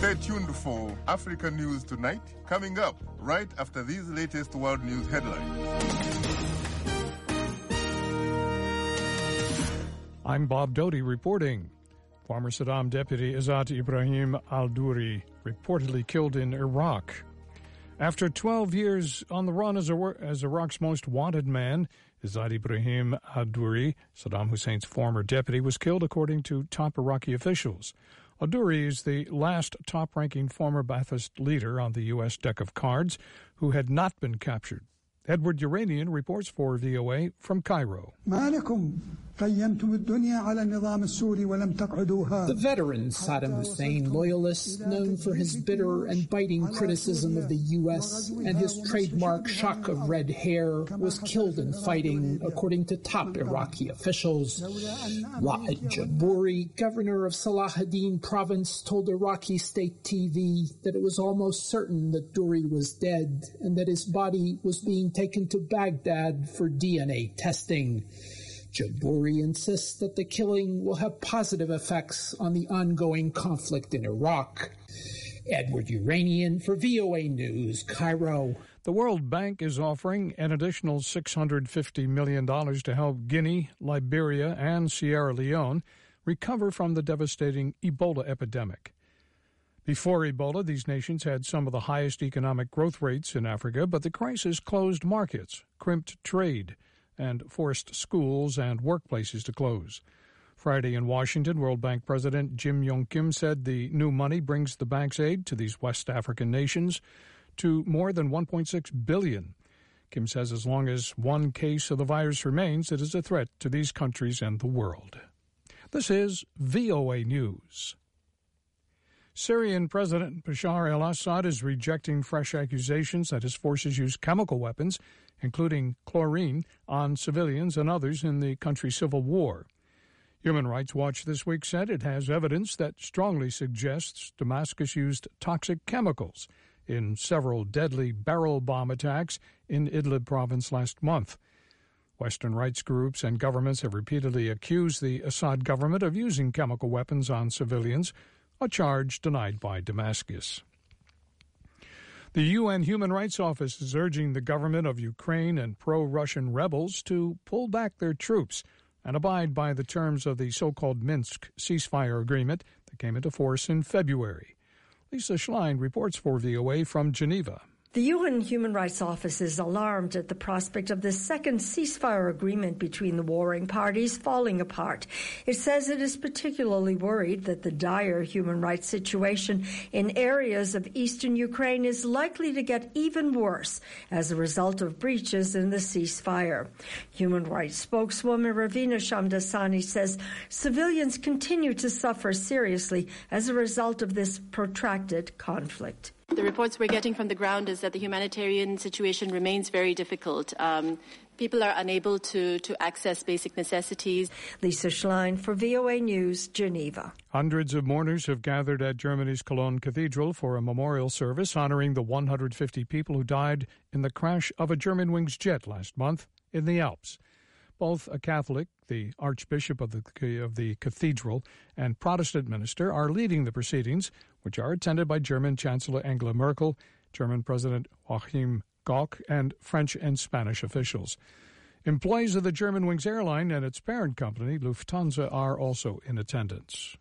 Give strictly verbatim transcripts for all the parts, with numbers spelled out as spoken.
Stay tuned for Africa News Tonight, coming up right after these latest world news headlines. I'm Bob Doty reporting. Former Saddam deputy Izzat Ibrahim al-Duri reportedly killed in Iraq. After twelve years on the run as, a, as Iraq's most wanted man, Izzat Ibrahim al-Duri, Saddam Hussein's former deputy, was killed according to top Iraqi officials. Al-Duri is the last top-ranking former Ba'athist leader on the U S deck of cards who had not been captured. Edward Uranian reports for V O A from Cairo. The veteran Saddam Hussein loyalist, known for his bitter and biting criticism of the U S and his trademark shock of red hair, was killed in fighting, according to top Iraqi officials. Ra'ad Jabouri, governor of Salahuddin province, told Iraqi state T V that it was almost certain that Duri was dead and that his body was being taken to Baghdad for D N A testing. Jabouri insists that the killing will have positive effects on the ongoing conflict in Iraq. Edward Uranian for V O A News, Cairo. The World Bank is offering an additional six hundred fifty million dollars to help Guinea, Liberia, and Sierra Leone recover from the devastating Ebola epidemic. Before Ebola, these nations had some of the highest economic growth rates in Africa, but the crisis closed markets, crimped trade, and forced schools and workplaces to close. Friday in Washington, World Bank President Jim Yong Kim said the new money brings the bank's aid to these West African nations to more than one point six billion dollars. Kim says as long as one case of the virus remains, it is a threat to these countries and the world. This is V O A News. Syrian President Bashar al-Assad is rejecting fresh accusations that his forces use chemical weapons, including chlorine, on civilians and others in the country's civil war. Human Rights Watch this week said it has evidence that strongly suggests Damascus used toxic chemicals in several deadly barrel bomb attacks in Idlib province last month. Western rights groups and governments have repeatedly accused the Assad government of using chemical weapons on civilians, a charge denied by Damascus. The U N Human Rights Office is urging the government of Ukraine and pro-Russian rebels to pull back their troops and abide by the terms of the so-called Minsk ceasefire agreement that came into force in February. Lisa Schlein reports for V O A from Geneva. The U N Human Rights Office is alarmed at the prospect of the second ceasefire agreement between the warring parties falling apart. It says it is particularly worried that the dire human rights situation in areas of eastern Ukraine is likely to get even worse as a result of breaches in the ceasefire. Human rights spokeswoman Ravina Shamdasani says civilians continue to suffer seriously as a result of this protracted conflict. The reports we're getting from the ground is that the humanitarian situation remains very difficult. Um, people are unable to, to access basic necessities. Lisa Schlein for V O A News, Geneva. Hundreds of mourners have gathered at Germany's Cologne Cathedral for a memorial service honoring the one hundred fifty people who died in the crash of a Germanwings jet last month in the Alps. Both a Catholic, the Archbishop of the, of the cathedral, and Protestant minister are leading the proceedings, which are attended by German Chancellor Angela Merkel, German President Joachim Gauck, and French and Spanish officials. Employees of the Germanwings airline and its parent company, Lufthansa, are also in attendance.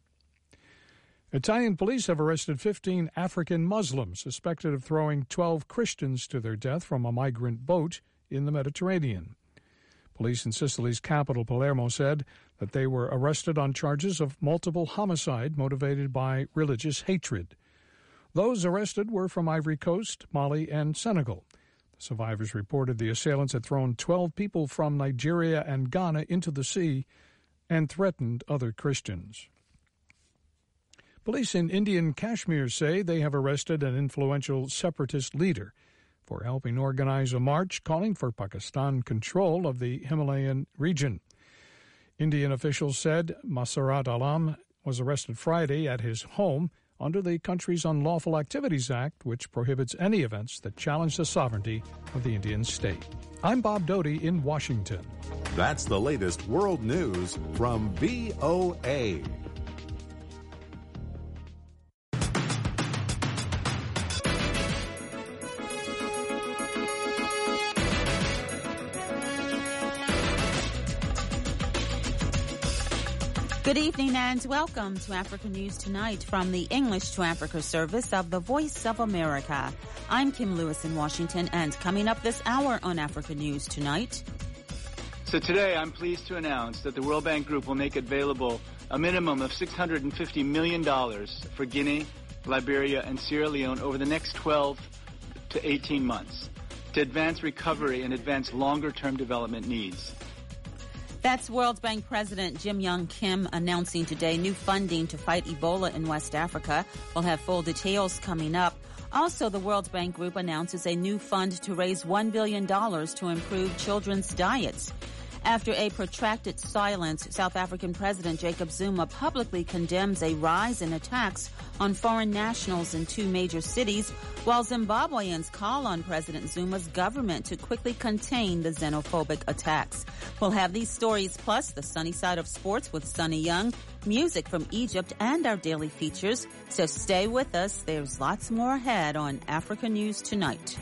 Italian police have arrested fifteen African Muslims suspected of throwing twelve Christians to their death from a migrant boat in the Mediterranean. Police in Sicily's capital, Palermo, said that they were arrested on charges of multiple homicide motivated by religious hatred. Those arrested were from Ivory Coast, Mali, and Senegal. The survivors reported the assailants had thrown twelve people from Nigeria and Ghana into the sea and threatened other Christians. Police in Indian Kashmir say they have arrested an influential separatist leader for helping organize a march calling for Pakistan control of the Himalayan region. Indian officials said Masarat Alam was arrested Friday at his home under the country's Unlawful Activities Act, which prohibits any events that challenge the sovereignty of the Indian state. I'm Bob Doty in Washington. That's the latest world news from V O A. Good evening and welcome to Africa News Tonight from the English to Africa service of the Voice of America. I'm Kim Lewis in Washington, and coming up this hour on Africa News Tonight. So today I'm pleased to announce that the World Bank Group will make available a minimum of six hundred fifty million dollars for Guinea, Liberia, and Sierra Leone over the next twelve to eighteen months to advance recovery and advance longer-term development needs. That's World Bank President Jim Young Kim announcing today new funding to fight Ebola in West Africa. We'll have full details coming up. Also, the World Bank Group announces a new fund to raise one billion dollars to improve children's diets. After a protracted silence, South African President Jacob Zuma publicly condemns a rise in attacks on foreign nationals in two major cities, while Zimbabweans call on President Zuma's government to quickly contain the xenophobic attacks. We'll have these stories plus the sunny side of sports with Sonny Young, music from Egypt, and our daily features. So stay with us. There's lots more ahead on Africa News Tonight.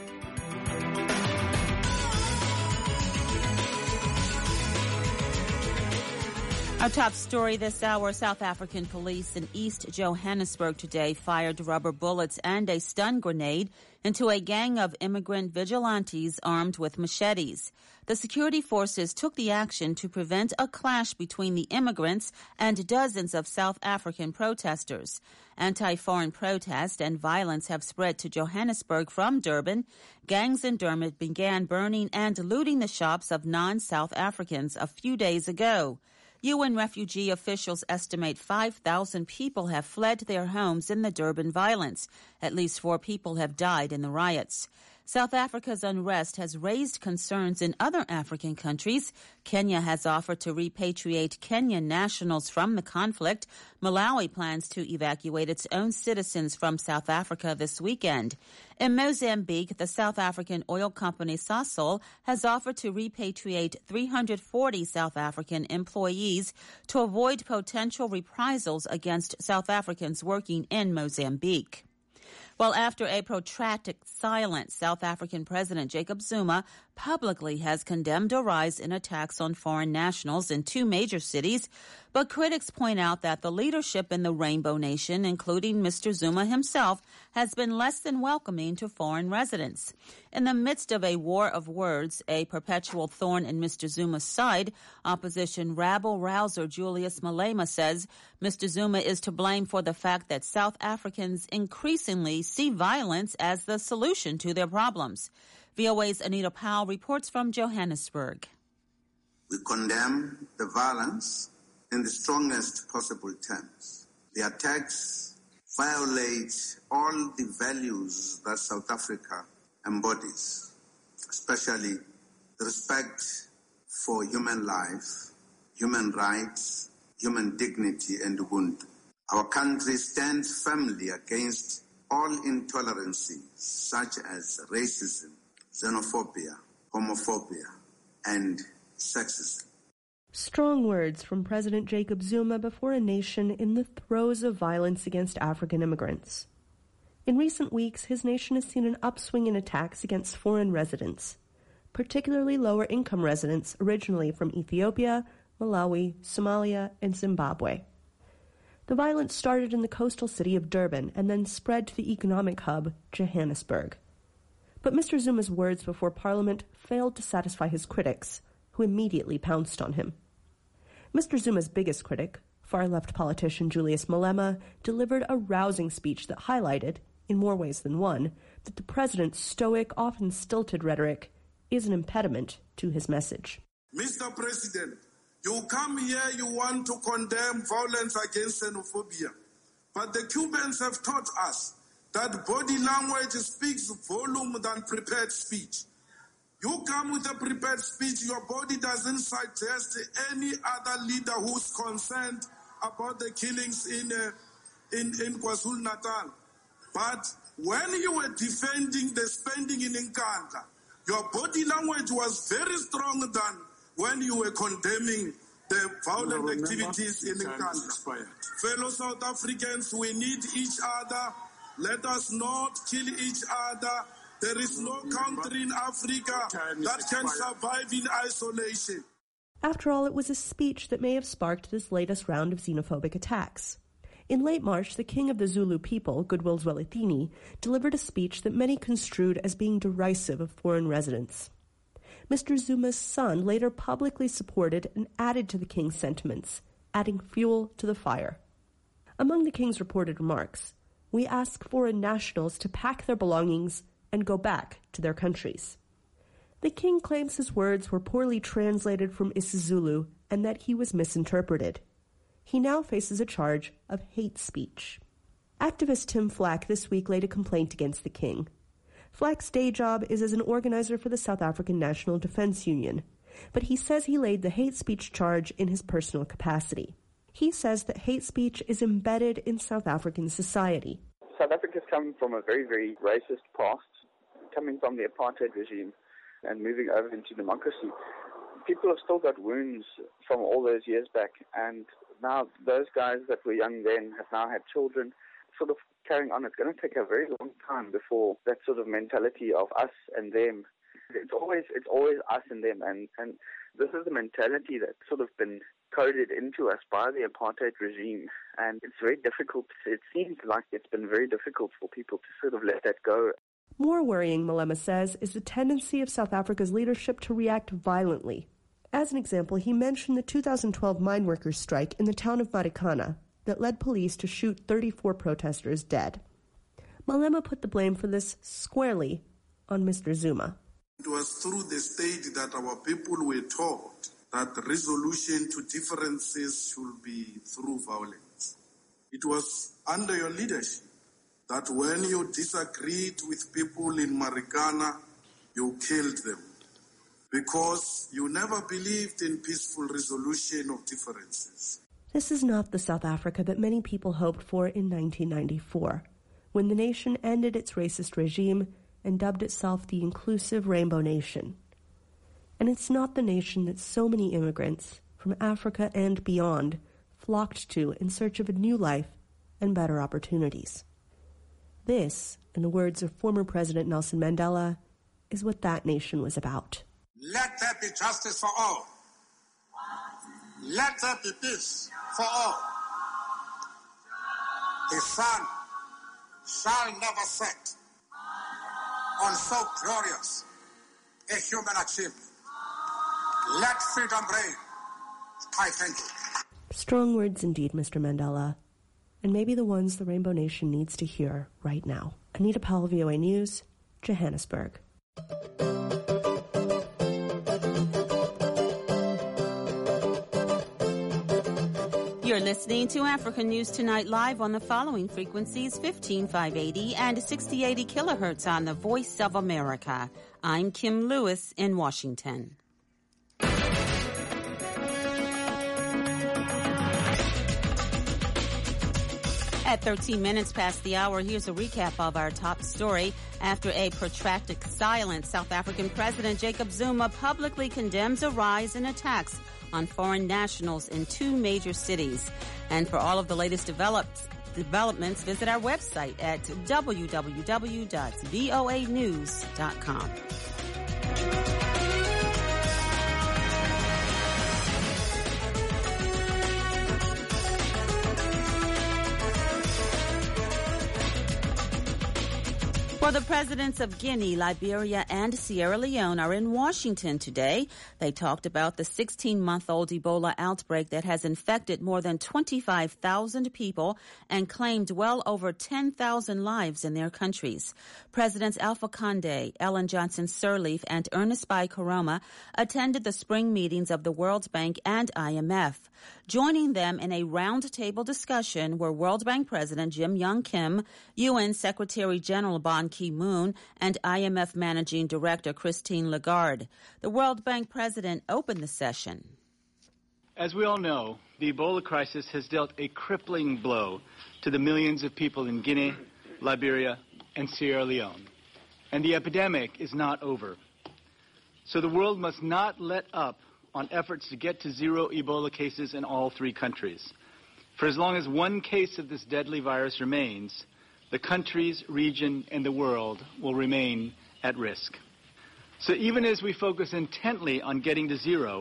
Our top story this hour, South African police in East Johannesburg today fired rubber bullets and a stun grenade into a gang of immigrant vigilantes armed with machetes. The security forces took the action to prevent a clash between the immigrants and dozens of South African protesters. Anti-foreign protest and violence have spread to Johannesburg from Durban. Gangs in Durban began burning and looting the shops of non-South Africans a few days ago. U N refugee officials estimate five thousand people have fled their homes in the Durban violence. At least four people have died in the riots. South Africa's unrest has raised concerns in other African countries. Kenya has offered to repatriate Kenyan nationals from the conflict. Malawi plans to evacuate its own citizens from South Africa this weekend. In Mozambique, the South African oil company Sasol has offered to repatriate three hundred forty South African employees to avoid potential reprisals against South Africans working in Mozambique. Well, after a protracted silence, South African President Jacob Zuma publicly has condemned a rise in attacks on foreign nationals in two major cities, but critics point out that the leadership in the Rainbow Nation, including Mister Zuma himself, has been less than welcoming to foreign residents. In the midst of a war of words, a perpetual thorn in Mister Zuma's side, opposition rabble-rouser Julius Malema says Mister Zuma is to blame for the fact that South Africans increasingly see violence as the solution to their problems. V O A's Anita Powell reports from Johannesburg. We condemn the violence in the strongest possible terms. The attacks violate all the values that South Africa embodies, especially the respect for human life, human rights, human dignity, and Ubuntu. Our country stands firmly against all intolerances such as racism, xenophobia, homophobia, and sexism. Strong words from President Jacob Zuma before a nation in the throes of violence against African immigrants. In recent weeks, his nation has seen an upswing in attacks against foreign residents, particularly lower-income residents originally from Ethiopia, Malawi, Somalia, and Zimbabwe. The violence started in the coastal city of Durban and then spread to the economic hub, Johannesburg. But Mister Zuma's words before Parliament failed to satisfy his critics, who immediately pounced on him. Mister Zuma's biggest critic, far-left politician Julius Malema, delivered a rousing speech that highlighted, in more ways than one, that the president's stoic, often stilted rhetoric is an impediment to his message. Mister President, you come here, you want to condemn violence against xenophobia, but the Cubans have taught us that body language speaks volume than prepared speech. You come with a prepared speech, your body doesn't suggest any other leader who's concerned about the killings in uh, in, in KwaZulu-Natal. But when you were defending the spending in Nkandla, your body language was very strong than when you were condemning the violent activities in Nkandla. Fellow South Africans, we need each other. Let us not kill each other. There is no country in Africa that can survive in isolation. After all, it was a speech that may have sparked this latest round of xenophobic attacks. In late March, the king of the Zulu people, Goodwill Zwelithini, delivered a speech that many construed as being derisive of foreign residents. Mister Zuma's son later publicly supported and added to the king's sentiments, adding fuel to the fire. Among the king's reported remarks, we ask foreign nationals to pack their belongings and go back to their countries. The king claims his words were poorly translated from isiZulu and that he was misinterpreted. He now faces a charge of hate speech. Activist Tim Flack this week laid a complaint against the king. Flack's day job is as an organizer for the South African National Defense Union, but he says he laid the hate speech charge in his personal capacity. He says that hate speech is embedded in South African society. South Africa's come from a very, very racist past, coming from the apartheid regime and moving over into democracy. People have still got wounds from all those years back, and now those guys that were young then have now had children, sort of carrying on. It's going to take a very long time before that sort of mentality of us and them. It's always it's always us and them, and, and this is the mentality that's sort of been coded into us by the apartheid regime, and it's very difficult. It seems like it's been very difficult for people to sort of let that go. More worrying, Malema says, is the tendency of South Africa's leadership to react violently. As an example, he mentioned the two thousand twelve mine workers' strike in the town of Marikana that led police to shoot thirty-four protesters dead. Malema put the blame for this squarely on Mister Zuma. It was through the state that our people were taught that the resolution to differences should be through violence. It was under your leadership that when you disagreed with people in Marikana, you killed them, because you never believed in peaceful resolution of differences. This is not the South Africa that many people hoped for in nineteen ninety-four, when the nation ended its racist regime and dubbed itself the Inclusive Rainbow Nation. And it's not the nation that so many immigrants from Africa and beyond flocked to in search of a new life and better opportunities. This, in the words of former President Nelson Mandela, is what that nation was about. Let there be justice for all. Let there be peace for all. The sun shall never set on so glorious a human achievement. Let freedom reign. I thank you. Strong words indeed, Mister Mandela, and maybe the ones the Rainbow Nation needs to hear right now. Anita Powell, V O A News, Johannesburg. You're listening to African News Tonight live on the following frequencies: fifteen five eighty and sixty eighty kilohertz on the Voice of America. I'm Kim Lewis in Washington. At thirteen minutes past the hour, here's a recap of our top story. After a protracted silence, South African President Jacob Zuma publicly condemns a rise in attacks on foreign nationals in two major cities. And for all of the latest develops, developments, visit our website at w w w dot voa news dot com. Well, the presidents of Guinea, Liberia, and Sierra Leone are in Washington today. They talked about the sixteen-month-old Ebola outbreak that has infected more than twenty-five thousand people and claimed well over ten thousand lives in their countries. Presidents Alpha Conde, Ellen Johnson Sirleaf, and Ernest Bai Koroma attended the spring meetings of the World Bank and I M F. Joining them in a roundtable discussion were World Bank President Jim Young Kim, U N Secretary General Ban Ki-moon, and I M F Managing Director Christine Lagarde. The World Bank President opened the session. As we all know, the Ebola crisis has dealt a crippling blow to the millions of people in Guinea, Liberia, and Sierra Leone. And the epidemic is not over. So the world must not let up on efforts to get to zero Ebola cases in all three countries. For as long as one case of this deadly virus remains, the countries, region, and the world will remain at risk. So even as we focus intently on getting to zero,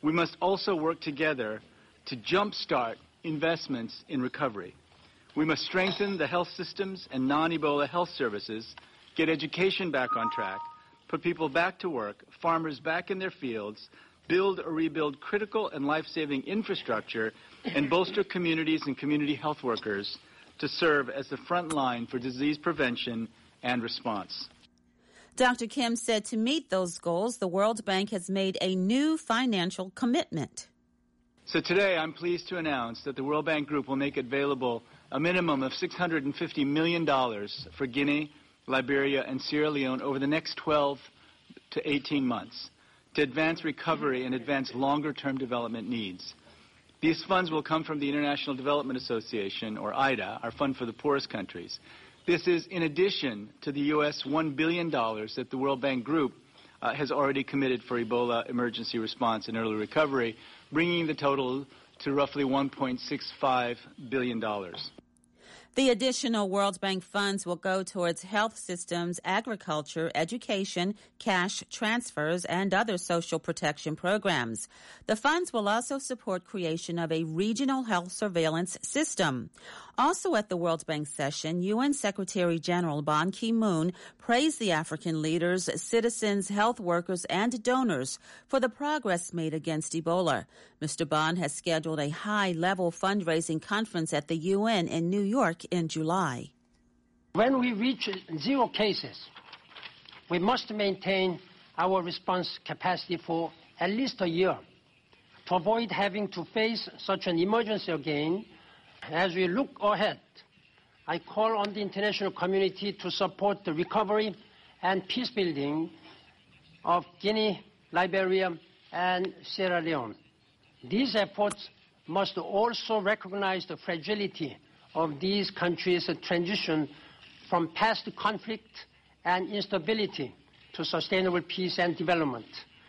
we must also work together to jumpstart investments in recovery. We must strengthen the health systems and non-Ebola health services, get education back on track, put people back to work, farmers back in their fields, build or rebuild critical and life-saving infrastructure, and bolster communities and community health workers to serve as the front line for disease prevention and response. Doctor Kim said to meet those goals, the World Bank has made a new financial commitment. So today I'm pleased to announce that the World Bank Group will make available a minimum of six hundred fifty million dollars for Guinea, Liberia, and Sierra Leone over the next twelve to eighteen months to advance recovery and advance longer-term development needs. These funds will come from the International Development Association, or I D A, our fund for the poorest countries. This is in addition to the U S one billion dollars that the World Bank Group uh, has already committed for Ebola emergency response and early recovery, bringing the total to roughly one point six five billion dollars. The additional World Bank funds will go towards health systems, agriculture, education, cash transfers, and other social protection programs. The funds will also support creation of a regional health surveillance system. Also at the World Bank session, U N Secretary General Ban Ki-moon praised the African leaders, citizens, health workers, and donors for the progress made against Ebola. Mister Ban has scheduled a high-level fundraising conference at the U N in New York in July. When we reach zero cases, we must maintain our response capacity for at least a year to avoid having to face such an emergency again. As we look ahead, I call on the international community to support the recovery and peace building of Guinea, Liberia, and Sierra Leone. These efforts must also recognize the fragility of these countries' transition from past conflict and instability to sustainable peace and development.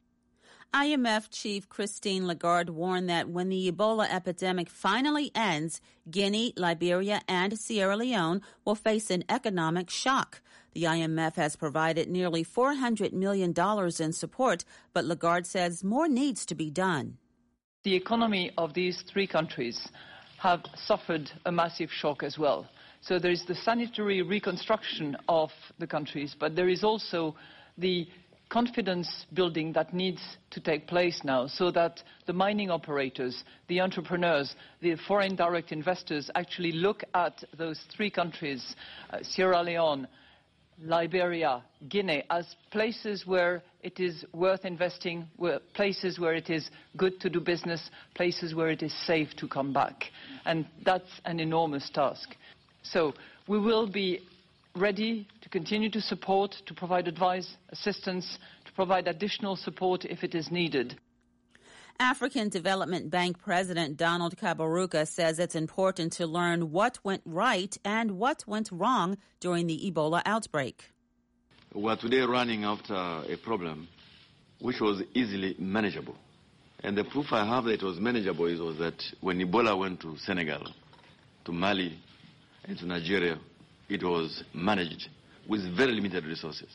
I M F Chief Christine Lagarde warned that when the Ebola epidemic finally ends, Guinea, Liberia, and Sierra Leone will face an economic shock. The I M F has provided nearly four hundred million dollars in support, but Lagarde says more needs to be done. The economy of these three countries have suffered a massive shock as well. So there is the sanitary reconstruction of the countries, but there is also the confidence building that needs to take place now so that the mining operators, the entrepreneurs, the foreign direct investors actually look at those three countries, uh, Sierra Leone, Liberia, Guinea, as places where it is worth investing, where, places where it is good to do business, places where it is safe to come back. And that's an enormous task. So we will be ready to continue to support, to provide advice, assistance, to provide additional support if it is needed. African Development Bank President Donald Kaberuka says it's important to learn what went right and what went wrong during the Ebola outbreak. We are today running after a problem which was easily manageable. And the proof I have that it was manageable is was that when Ebola went to Senegal, to Mali, and to Nigeria, it was managed with very limited resources.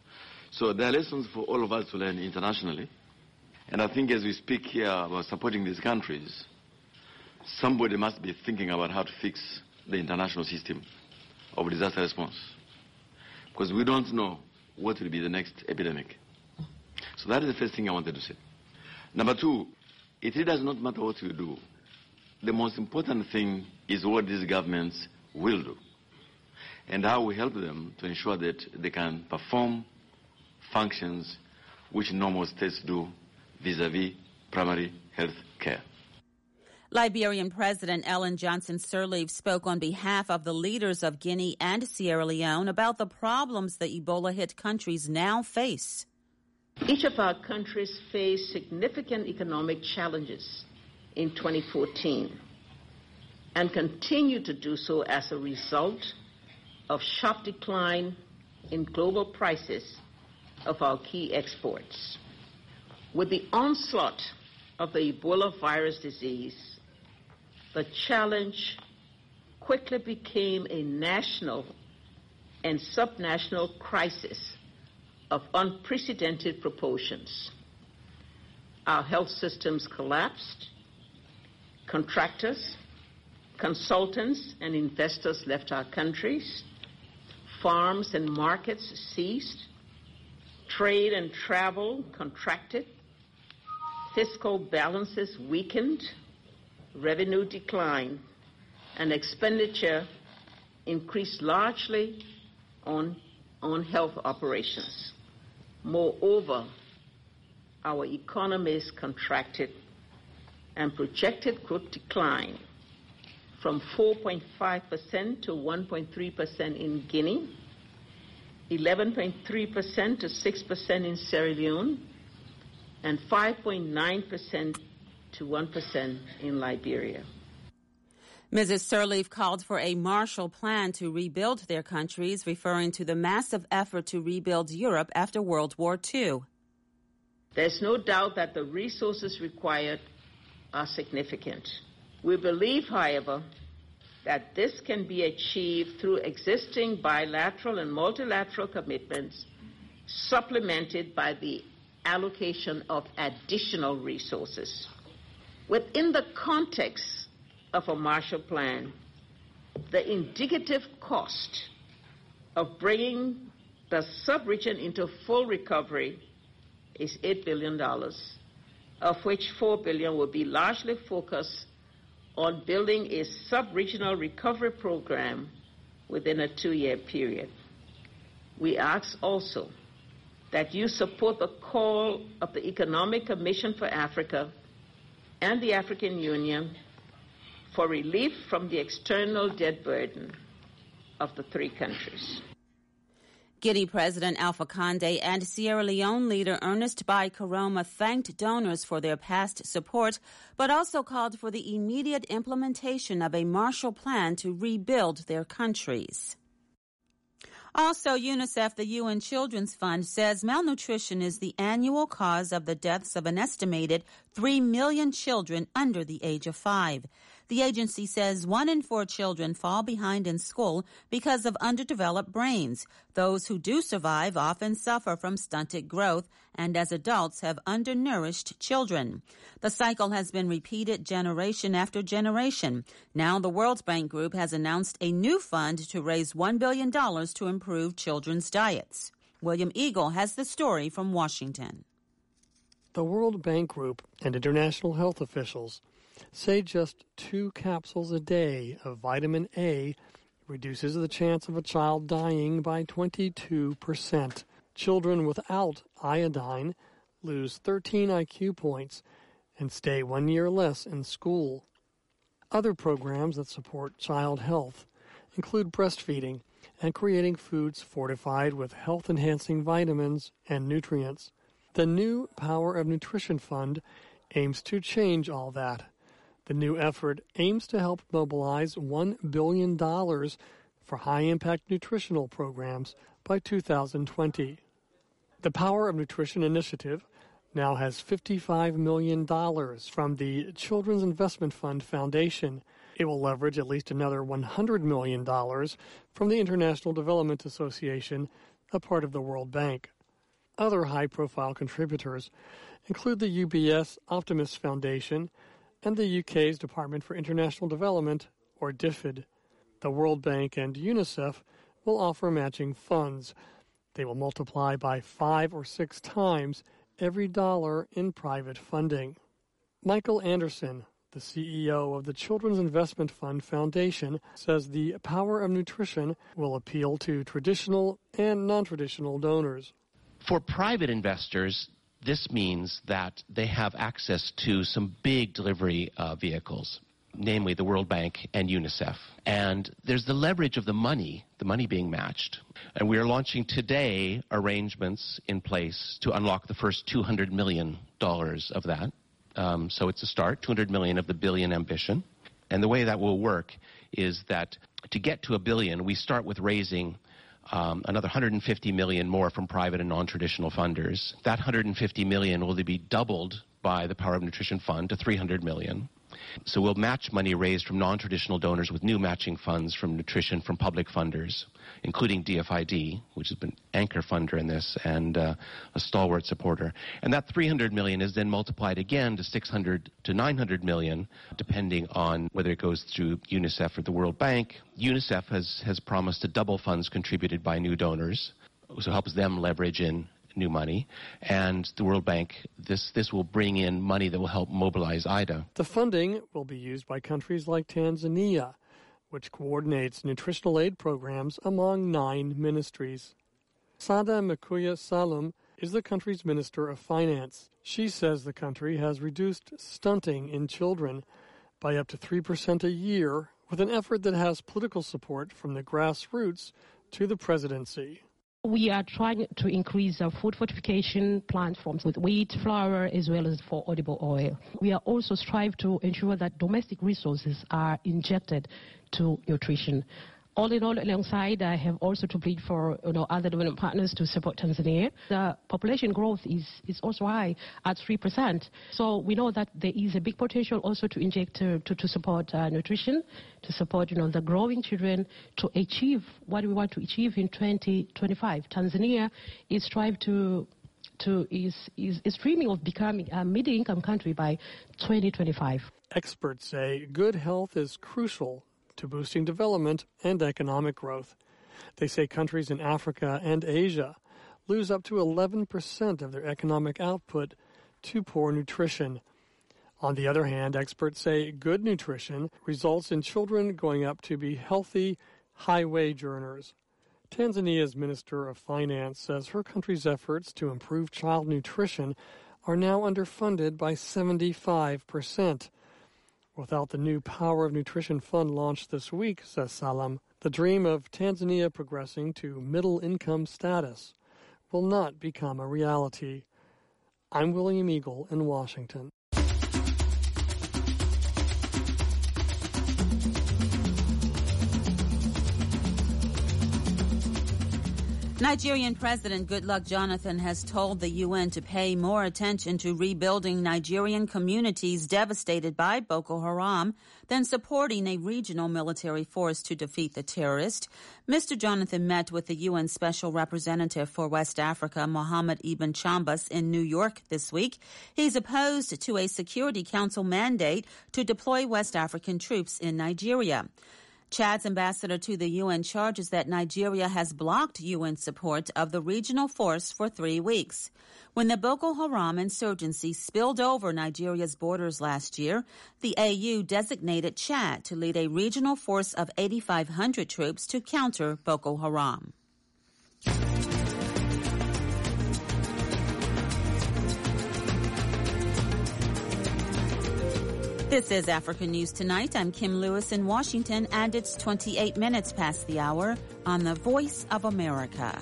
So there are lessons for all of us to learn internationally. And I think as we speak here about supporting these countries, somebody must be thinking about how to fix the international system of disaster response. Because we don't know what will be the next epidemic. So that is the first thing I wanted to say. Number two, it really does not matter what we do. The most important thing is what these governments will do and how we help them to ensure that they can perform functions which normal states do vis-à-vis primary health care. Liberian President Ellen Johnson Sirleaf spoke on behalf of the leaders of Guinea and Sierra Leone about the problems the Ebola-hit countries now face. Each of our countries faced significant economic challenges in twenty fourteen and continue to do so as a result of sharp decline in global prices of our key exports. With the onslaught of the Ebola virus disease, the challenge quickly became a national and subnational crisis of unprecedented proportions. our health systems collapsed, contractors, consultants, and investors left our countries, farms and markets ceased, trade and travel contracted, fiscal balances weakened, revenue declined, and expenditure increased largely on, on health operations. Moreover, our economies contracted and projected could decline from four point five percent to one point three percent in Guinea, eleven point three percent to six percent in Sierra Leone, and five point nine percent to one percent in Liberia. Missus Sirleaf called for a Marshall Plan to rebuild their countries, referring to the massive effort to rebuild Europe after World War Two. There's no doubt that the resources required are significant. We believe, however, that this can be achieved through existing bilateral and multilateral commitments, supplemented by the allocation of additional resources. Within the context of a Marshall Plan, the indicative cost of bringing the sub-region into full recovery is eight billion dollars, of which four billion dollars will be largely focused on building a sub-regional recovery program within a two-year period. We ask also that you support the call of the Economic Commission for Africa and the African Union for relief from the external debt burden of the three countries. Guinea President Alpha Condé and Sierra Leone leader Ernest Bai Koroma thanked donors for their past support, but also called for the immediate implementation of a Marshall Plan to rebuild their countries. Also, UNICEF, the U N Children's Fund, says malnutrition is the annual cause of the deaths of an estimated three million children under the age of five. The agency says one in four children fall behind in school because of underdeveloped brains. Those who do survive often suffer from stunted growth and as adults have undernourished children. The cycle has been repeated generation after generation. Now the World Bank Group has announced a new fund to raise one billion dollars to improve children's diets. William Eagle has the story from Washington. The World Bank Group and international health officials say just two capsules a day of vitamin A reduces the chance of a child dying by twenty-two percent. Children without iodine lose thirteen I Q points and stay one year less in school. Other programs that support child health include breastfeeding and creating foods fortified with health-enhancing vitamins and nutrients. The new Power of Nutrition Fund aims to change all that. The new effort aims to help mobilize one billion dollars for high-impact nutritional programs by two thousand twenty. The Power of Nutrition Initiative now has fifty-five million dollars from the Children's Investment Fund Foundation. It will leverage at least another one hundred million dollars from the International Development Association, a part of the World Bank. Other high-profile contributors include the U B S Optimus Foundation and the U K's Department for International Development, or DFID. The World Bank and UNICEF will offer matching funds. They will multiply by five or six times every dollar in private funding. Michael Anderson, the C E O of the Children's Investment Fund Foundation, says the Power of Nutrition will appeal to traditional and non-traditional donors. For private investors, this means that they have access to some big delivery uh, vehicles, namely the World Bank and UNICEF. And there's the leverage of the money, the money being matched. And we are launching today arrangements in place to unlock the first two hundred million dollars of that. Um, so it's a start, two hundred million dollars of the billion ambition. And the way that will work is that to get to a billion, we start with raising Um, another one hundred fifty million dollars more from private and non-traditional funders. That one hundred fifty million dollars will be doubled by the Power of Nutrition Fund to three hundred million dollars. So we'll match money raised from non-traditional donors with new matching funds from nutrition from public funders, including D F I D, which has been anchor funder in this and uh, a stalwart supporter. And that three hundred million dollars is then multiplied again to six hundred to nine hundred million dollars, depending on whether it goes through UNICEF or the World Bank. UNICEF has, has promised to double funds contributed by new donors, so it helps them leverage in new money. And the World Bank, this, this will bring in money that will help mobilize I D A. The funding will be used by countries like Tanzania, which coordinates nutritional aid programs among nine ministries. Sada Makuya Salum is the country's Minister of Finance. She says the country has reduced stunting in children by up to three percent a year, with an effort that has political support from the grassroots to the presidency. We are trying to increase our food fortification plant forms with wheat, flour, as well as for edible oil. We are also strive to ensure that domestic resources are injected to nutrition. All in all, alongside, I have also to plead for you know, other development partners to support Tanzania. The population growth is, is also high at three percent. So we know that there is a big potential also to inject to, to, to support uh, nutrition, to support you know, the growing children, to achieve what we want to achieve in twenty twenty-five. Tanzania is strive to to is, is, is dreaming of becoming a middle-income country by twenty twenty-five. Experts say good health is crucial to boosting development and economic growth. They say countries in Africa and Asia lose up to eleven percent of their economic output to poor nutrition. On the other hand, experts say good nutrition results in children growing up to be healthy, high-wage earners. Tanzania's Minister of Finance says her country's efforts to improve child nutrition are now underfunded by seventy-five percent. Without the new Power of Nutrition Fund launched this week, says Salam, the dream of Tanzania progressing to middle-income status will not become a reality. I'm William Eagle in Washington. Nigerian President Goodluck Jonathan has told the U N to pay more attention to rebuilding Nigerian communities devastated by Boko Haram than supporting a regional military force to defeat the terrorist. Mister Jonathan met with the U N Special Representative for West Africa, Mohammed Ibn Chambas, in New York this week. He's opposed to a Security Council mandate to deploy West African troops in Nigeria. Chad's ambassador to the U N charges that Nigeria has blocked U N support of the regional force for three weeks. When the Boko Haram insurgency spilled over Nigeria's borders last year, the A U designated Chad to lead a regional force of eighty-five hundred troops to counter Boko Haram. This is Africa News Tonight. I'm Kim Lewis in Washington, and it's twenty-eight minutes past the hour on the Voice of America.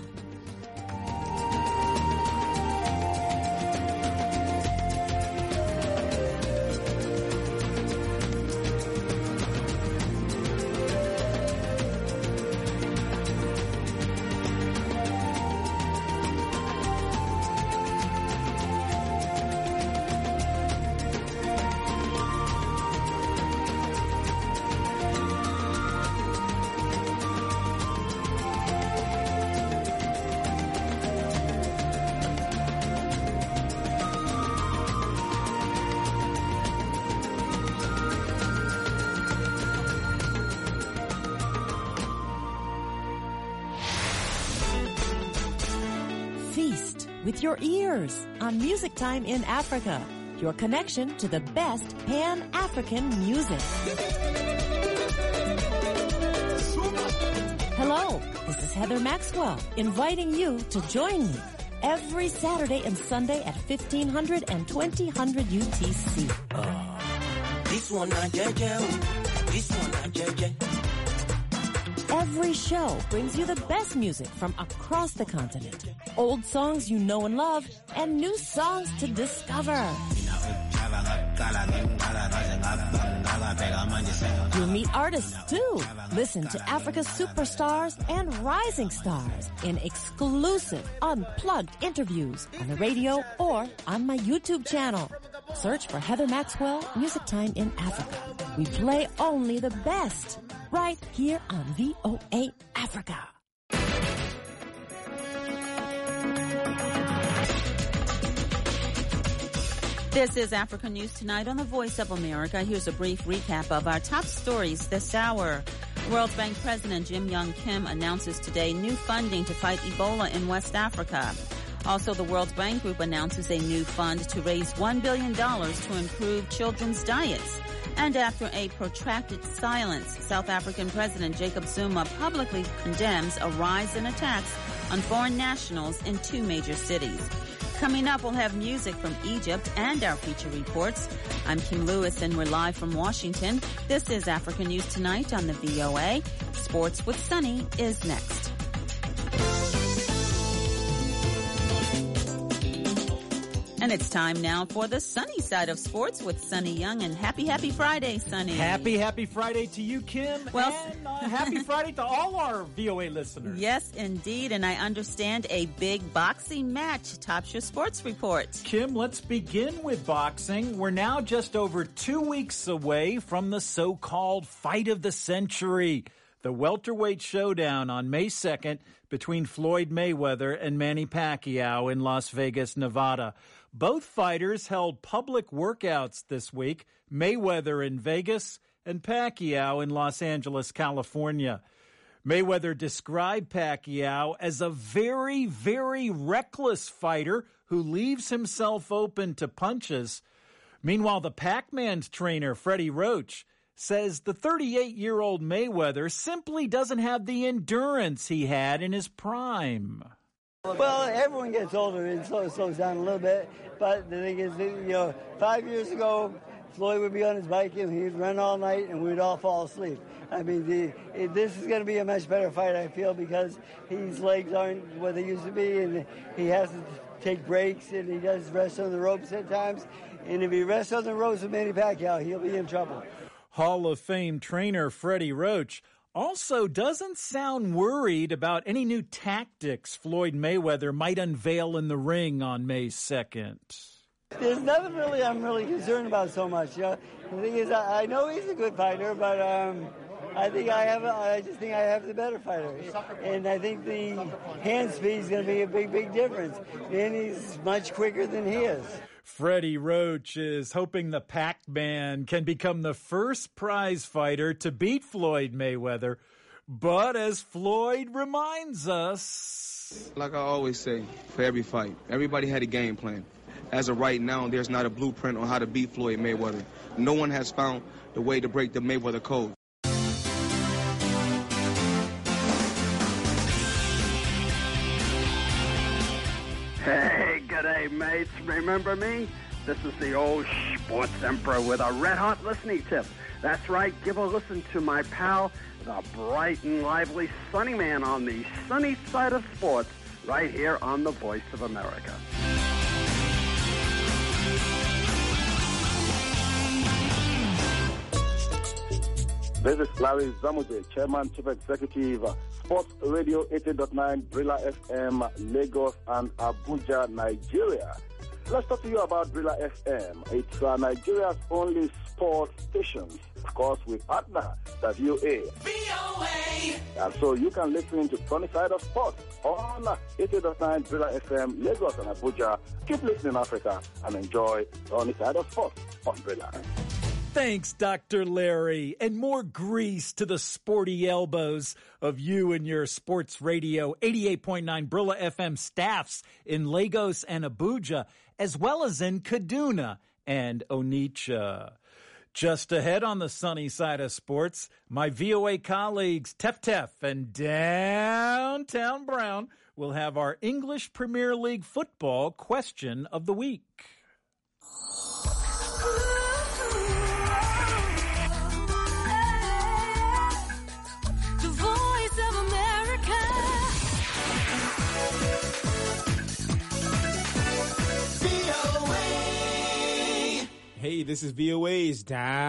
Feast with your ears on Music Time in Africa, your connection to the best Pan-African music. Hello, this is Heather Maxwell, inviting you to join me every Saturday and Sunday at fifteen hundred and twenty hundred U T C. Uh, this one not J J. This one not J J. Every show brings you the best music from across the continent. Old songs you know and love, and new songs to discover. You'll meet artists too. Listen to Africa's superstars and rising stars in exclusive, unplugged interviews on the radio or on my YouTube channel. Search for Heather Maxwell Music Time in Africa. We play only the best right here on V O A Africa. This is Africa News Tonight on the Voice of America. Here's a brief recap of our top stories this hour. World Bank President Jim Young Kim announces today new funding to fight Ebola in West Africa. Also, the World Bank Group announces a new fund to raise one billion dollars to improve children's diets. And after a protracted silence, South African President Jacob Zuma publicly condemns a rise in attacks on foreign nationals in two major cities. Coming up, we'll have music from Egypt and our feature reports. I'm Kim Lewis, and we're live from Washington. This is Africa News Tonight on the V O A. Sports with Sunny is next. And it's time now for the sunny side of sports with Sunny Young. And happy, happy Friday, Sunny. Happy, happy Friday to you, Kim. Well, and uh, happy Friday to all our V O A listeners. Yes, indeed. And I understand a big boxing match tops your sports report. Kim, let's begin with boxing. We're now just over two weeks away from the so-called fight of the century, the welterweight showdown on May second between Floyd Mayweather and Manny Pacquiao in Las Vegas, Nevada. Both fighters held public workouts this week, Mayweather in Vegas and Pacquiao in Los Angeles, California. Mayweather described Pacquiao as a very, very reckless fighter who leaves himself open to punches. Meanwhile, the Pac-Man's trainer, Freddie Roach, says the thirty-eight-year-old Mayweather simply doesn't have the endurance he had in his prime. Well, everyone gets older and slow, slows down a little bit. But the thing is, you know, five years ago, Floyd would be on his bike and he'd run all night and we'd all fall asleep. I mean, the, it, this is going to be a much better fight, I feel, because his legs aren't what they used to be and he has to take breaks and he does rest on the ropes at times. And if he rests on the ropes with Manny Pacquiao, he'll be in trouble. Hall of Fame trainer Freddie Roach also doesn't sound worried about any new tactics Floyd Mayweather might unveil in the ring on May second. There's nothing really I'm really concerned about so much. You know? The thing is, I, I know he's a good fighter, but um, I think I have. I just think I have the better fighter, and I think the hand speed is going to be a big, big difference. And he's much quicker than he is. Freddie Roach is hoping the Pac-Man can become the first prize fighter to beat Floyd Mayweather. But as Floyd reminds us... Like I always say, for every fight, everybody had a game plan. As of right now, there's not a blueprint on how to beat Floyd Mayweather. No one has found the way to break the Mayweather code. Hey, g'day, mates. Remember me? This is the old sports emperor with a red-hot listening tip. That's right, give a listen to my pal, the bright and lively Sunny Man on the sunny side of sports, right here on the Voice of America. This is Larry Zamuje, Chairman, Chief Executive, Sports Radio eighty point nine, Brilla F M, Lagos and Abuja, Nigeria. Let's talk to you about Brilla F M. It's uh, Nigeria's only sports station, of course, with Adna, the V O A. V O A! And so you can listen to Sunny Side of Sports on eighty point nine, Brilla F M, Lagos and Abuja. Keep listening, Africa, and enjoy Sunny Side of Sports on Brilla. Thanks, Doctor Larry, and more grease to the sporty elbows of you and your Sports Radio eighty-eight point nine Brilla F M staffs in Lagos and Abuja, as well as in Kaduna and Onitsha. Just ahead on the sunny side of sports, my V O A colleagues Tef Tef and Downtown Brown will have our English Premier League football question of the week. Hey, this is V O A's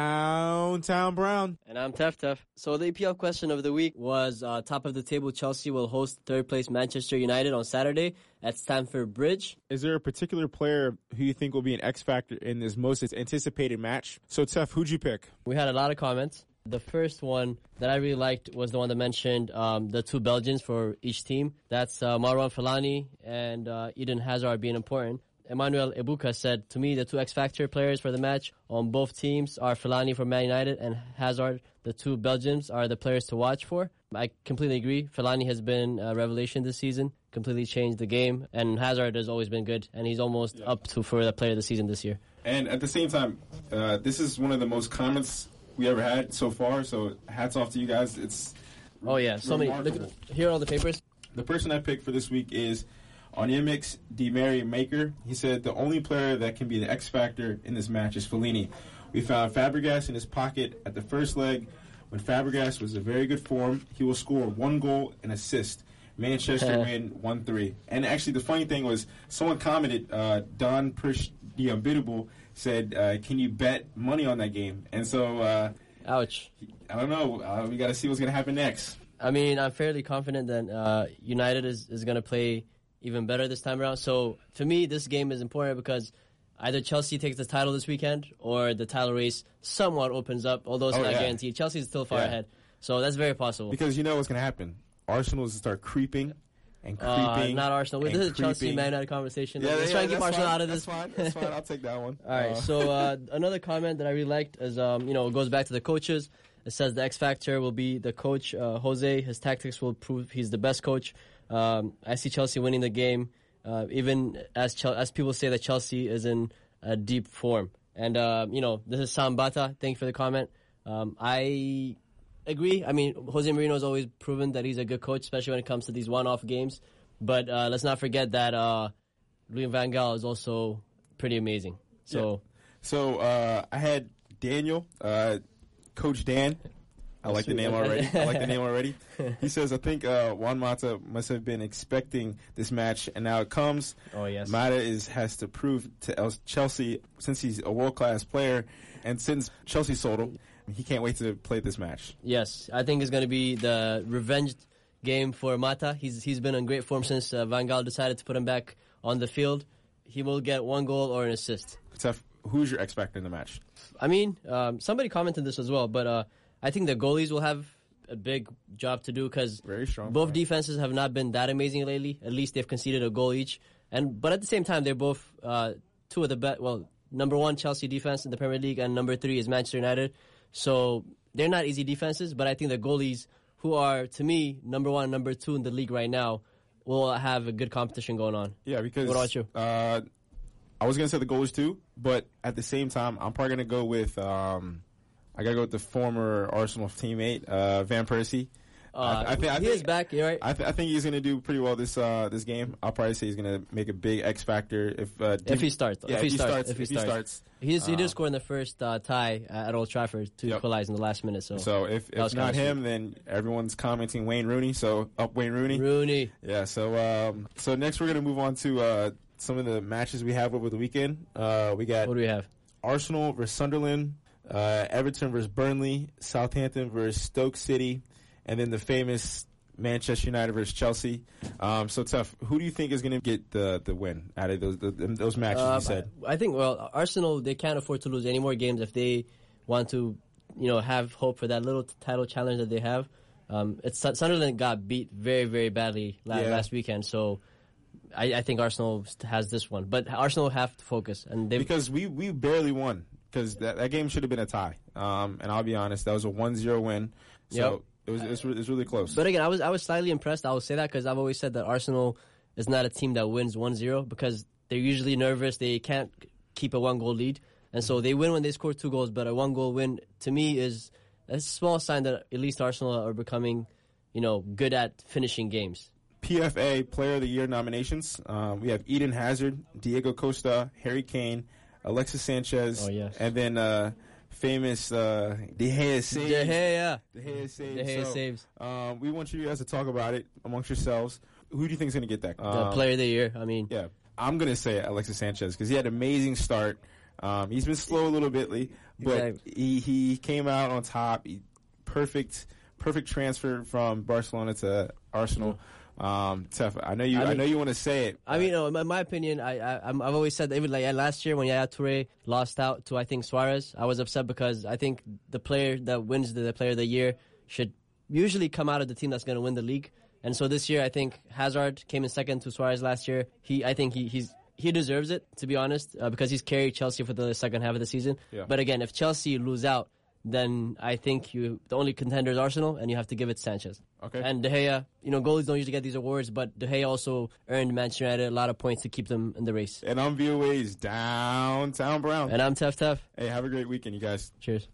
Downtown Brown. And I'm Tef Tef. So the E P L question of the week was uh, top of the table Chelsea will host third place Manchester United on Saturday at Stamford Bridge. Is there a particular player who you think will be an X factor in this most anticipated match? So Tef, who'd you pick? We had a lot of comments. The first one that I really liked was the one that mentioned um, the two Belgians for each team. That's uh, Marouane Fellaini and uh, Eden Hazard being important. Emmanuel Ebuka said, to me, the two X-Factor players for the match on both teams are Fellaini for Man United and Hazard. The two Belgians are the players to watch for. I completely agree. Fellaini has been a revelation this season, completely changed the game, and Hazard has always been good, and he's almost yeah. up to for the player of the season this year. And at the same time, uh, this is one of the most comments we ever had so far, so hats off to you guys. It's Oh, yeah, so many. Look, here are all the papers. The person I picked for this week is Onyemix Di Mary Maker. He said the only player that can be the X factor in this match is Fellaini. We found Fabregas in his pocket at the first leg. When Fabregas was in very good form, he will score one goal and assist. Manchester win one three. And actually, the funny thing was, someone commented, uh, Don Prish Diambitable said, uh, can you bet money on that game? And so, uh, ouch. I don't know. Uh, we got to see what's going to happen next. I mean, I'm fairly confident that uh, United is, is going to play even better this time around. So, for me, this game is important because either Chelsea takes the title this weekend or the title race somewhat opens up, although it's oh, not yeah. guaranteed. Chelsea is still far yeah. ahead. So, that's very possible. Because you know what's going to happen. Arsenal is to start creeping and creeping. Uh, not Arsenal. This is a Chelsea Man United conversation. Yeah, Let's yeah, try and keep Arsenal fine. out of this. That's fine. That's fine. I'll take that one. All right. Uh. So, uh, another comment that I really liked is, um, you know, it goes back to the coaches. It says the X factor will be the coach, uh, Jose. His tactics will prove he's the best coach. Um, I see Chelsea winning the game, uh, even as Chel- as people say that Chelsea is in a deep form. And, uh, you know, this is Sam Bata. Thank you for the comment. Um, I agree. I mean, Jose Mourinho has always proven that he's a good coach, especially when it comes to these one-off games. But uh, let's not forget that uh, Louis van Gaal is also pretty amazing. So, yeah. so uh, I had Daniel, uh, Coach Dan. I like the name already. I like the name already. He says, I think uh, Juan Mata must have been expecting this match, and now it comes. Oh, yes. Mata is has to prove to Chelsea, since he's a world-class player, and since Chelsea sold him, he can't wait to play this match. Yes, I think it's going to be the revenge game for Mata. He's He's been in great form since uh, Van Gaal decided to put him back on the field. He will get one goal or an assist. Steph, who's your X factor in the match? I mean, um, somebody commented this as well, but uh, I think the goalies will have a big job to do because both point. defenses have not been that amazing lately. At least they've conceded a goal each. And But at the same time, they're both uh, two of the best. Well, number one, Chelsea defense in the Premier League, and number three is Manchester United. So they're not easy defenses, but I think the goalies, who are, to me, number one and number two in the league right now, will have a good competition going on. Yeah, because what about you? Uh, I was going to say the goalies too, but at the same time, I'm probably going to go with, um, I got to go with the former Arsenal teammate, uh, Van Persie. Uh, I, I, th- I he think, is back, you're right. I, th- I think he's going to do pretty well this uh, this game. I'll probably say he's going to make a big X factor if uh, if he starts. Yeah, if, he if he starts, starts. If he if starts. He starts. He's, he uh, did score in the first uh, tie at Old Trafford to yep. equalize in the last minute. So, so if, if not him, sweet. Then everyone's commenting Wayne Rooney. So up Wayne Rooney. Rooney. Yeah. So um, so next we're going to move on to uh, some of the matches we have over the weekend. Uh, we got what do we have? Arsenal versus Sunderland, uh, Everton versus Burnley, Southampton versus Stoke City, and then the famous Manchester United versus Chelsea. Um, so tough. Who do you think is going to get the the win out of those the, those matches? Um, you said. I think well, Arsenal, they can't afford to lose any more games if they want to, you know, have hope for that little title challenge that they have. Um, it's Sunderland got beat very very badly last, yeah. last weekend, so I, I think Arsenal has this one. But Arsenal have to focus, and because we we barely won because that that game should have been a tie. Um, and I'll be honest, that was a one zero win. So. Yep. It was, it was it was really close. But again, I was I was slightly impressed. I will say that because I've always said that Arsenal is not a team that wins one zero because they're usually nervous. They can't keep a one-goal lead. And so they win when they score two goals. But a one-goal win, to me, is a small sign that at least Arsenal are becoming, you know, good at finishing games. P F A Player of the Year nominations. Um, we have Eden Hazard, Diego Costa, Harry Kane, Alexis Sanchez, oh, yes. and then... Uh, famous uh, De Gea saves. De Gea. De Gea saves. De Gea so, saves. Um, we want you guys to talk about it amongst yourselves. Who do you think is going to get that? Um, the player of the year, I mean. Yeah. I'm going to say Alexis Sanchez because he had an amazing start. Um, he's been slow a little bit, but Exactly. he, he came out on top. He, perfect perfect transfer from Barcelona to Arsenal. Um, Tef, I know you. I, I mean- know you want to say it. I mean, no, in my opinion, I, I, I'm- I've always said that even like last year when Yaya Toure lost out to, I think, Suarez, I was upset because I think the player that wins the, the player of the year should usually come out of the team that's going to win the league. And so this year, I think Hazard came in second to Suarez last year. He, I think he, he's, he deserves it, to be honest, uh, because he's carried Chelsea for the second half of the season. Yeah. But again, if Chelsea lose out, then I think you the only contender is Arsenal, and you have to give it to Sanchez. Okay. And De Gea, you know, goalies don't usually get these awards, but De Gea also earned Manchester United a lot of points to keep them in the race. And I'm V O A's Downtown Brown. And I'm Tef Tef. Hey, have a great weekend, you guys. Cheers.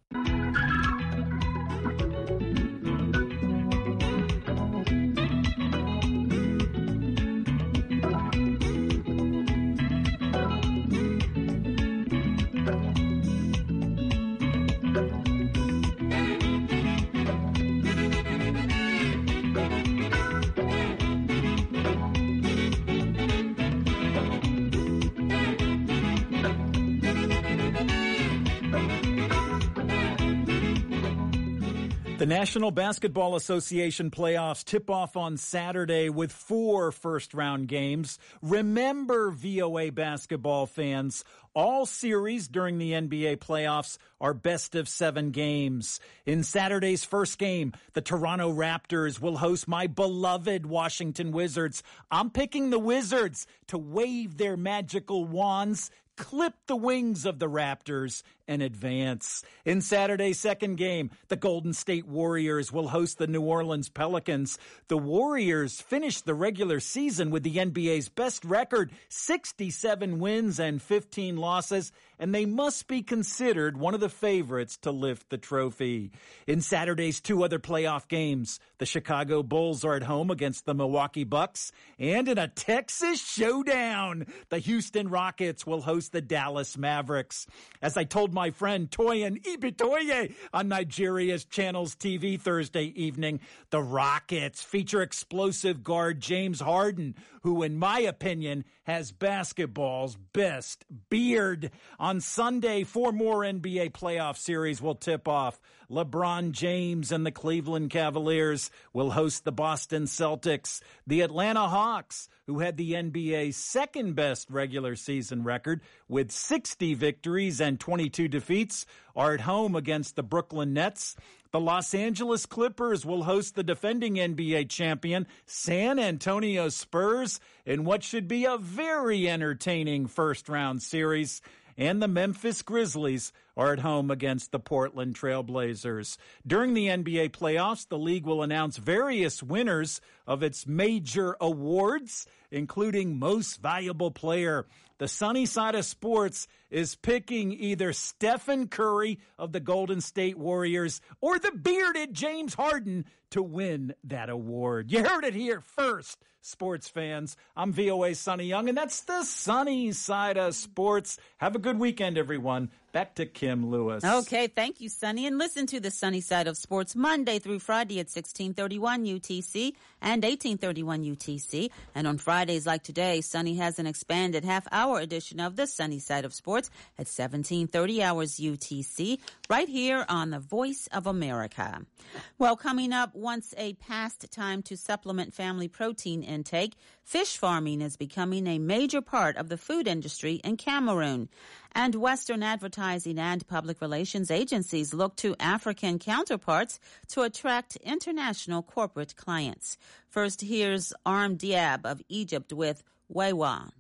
The National Basketball Association playoffs tip off on Saturday with four first-round games. Remember, V O A basketball fans, all series during the N B A playoffs are best of seven games. In Saturday's first game, the Toronto Raptors will host my beloved Washington Wizards. I'm picking the Wizards to wave their magical wands, clip the wings of the Raptors, and advance. In Saturday's second game, the Golden State Warriors will host the New Orleans Pelicans. The Warriors finished the regular season with the N B A's best record, sixty-seven wins and fifteen losses, and they must be considered one of the favorites to lift the trophy. In Saturday's two other playoff games, the Chicago Bulls are at home against the Milwaukee Bucks, and in a Texas showdown, the Houston Rockets will host the Dallas Mavericks. As I told my friend Toyin Ibitoye on Nigeria's Channels T V Thursday evening, the Rockets feature explosive guard James Harden, who, in my opinion, has basketball's best beard. On Sunday, four more N B A playoff series will tip off. LeBron James and the Cleveland Cavaliers will host the Boston Celtics. The Atlanta Hawks, who had the N B A's second best regular season record with sixty victories and twenty-two defeats, are at home against the Brooklyn Nets. The Los Angeles Clippers will host the defending N B A champion San Antonio Spurs in what should be a very entertaining first-round series. And the Memphis Grizzlies are at home against the Portland Trail Blazers. During the N B A playoffs, the league will announce various winners of its major awards, including Most Valuable Player. The sunny side of sports is picking either Stephen Curry of the Golden State Warriors or the bearded James Harden to win that award. You heard it here first, sports fans. I'm V O A's Sonny Young, and that's the sunny side of sports. Have a good weekend, everyone. Back to Kim Lewis. Okay, thank you, Sonny. And listen to the Sunny Side of Sports Monday through Friday at sixteen thirty-one U T C and eighteen thirty-one U T C. And on Fridays like today, Sonny has an expanded half-hour edition of the Sunny Side of Sports at seventeen thirty hours U T C, right here on the Voice of America. Well, coming up, once a past time to supplement family protein intake, fish farming is becoming a major part of the food industry in Cameroon. And Western advertising and public relations agencies look to African counterparts to attract international corporate clients. First, here's Arm Diab of Egypt with Waywan.